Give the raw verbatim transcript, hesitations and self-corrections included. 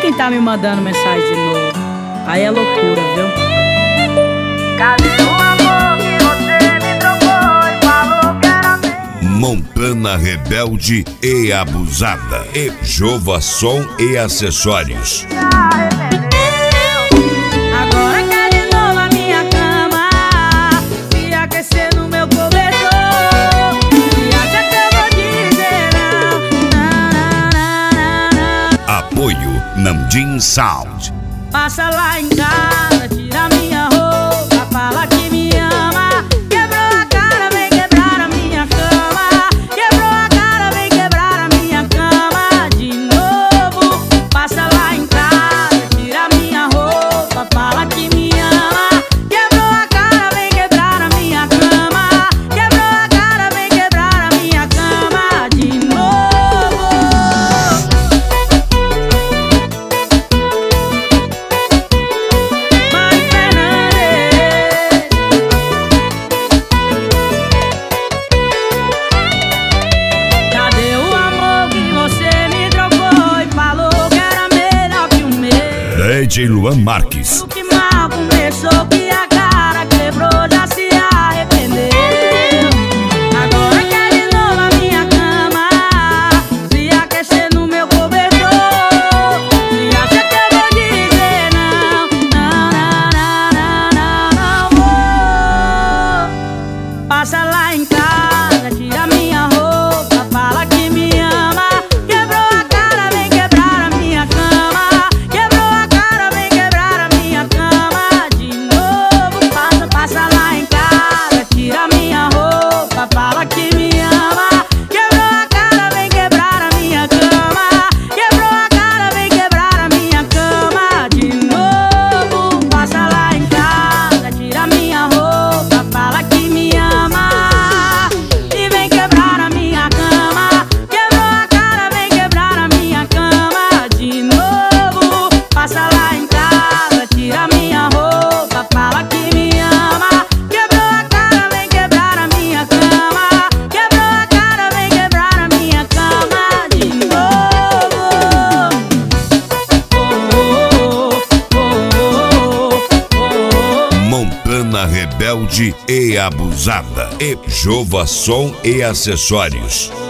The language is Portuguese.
quem tá me mandando mensagem de novo. Aí é loucura, viu? Cadê o amor que você me trocou e falou que era meu? Montana Rebelde e Abusada. E Jova Som e Acessórios. Agora quer de novo a minha cama, se aquecer no meu cobertor. E acha que eu vou dizer não, não, não, não, não. Apoio Namdim Sound. Passa lá em casa, tira minha roupa, fala que me ama. Quebrou a cara, vem quebrar a minha cama. Quebrou a cara, vem quebrar a minha cama de novo. Passa lá em casa, tira minha roupa, fala que me ama. Quebrou a cara, vem quebrar a minha cama. Quebrou a cara, vem quebrar a minha cama de novo. D J Luan Marques. O que mal começou, que a cara quebrou, já se arrependeu. Agora quer de novo a minha cama, se aquecer no meu cobertor. Se acha que eu vou dizer não, não, não, não, não, não vou. Passa lá em casa, tira minha roupa, fala que me ama. Quebrou a cara, vem quebrar a minha cama. Quebrou a cara, vem quebrar a minha cama de novo. Passa, passa lá em casa, tira minha roupa, fala que me ama. Quebrou a cara, vem quebrar a minha cama. Quebrou a cara, vem quebrar a minha cama de novo. Passa lá em casa, tira minha roupa, fala que me ama. E vem quebrar a minha cama. Quebrou a cara, vem quebrar a minha cama de novo. Passa lá em casa, tira minha roupa, fala que me ama. Quebrou a cara, vem quebrar a minha cama. Quebrou a cara, vem quebrar a minha cama de novo. Oh, oh, oh, oh, oh. Montana Rebelde e Abusada. E Jova Som e Acessórios.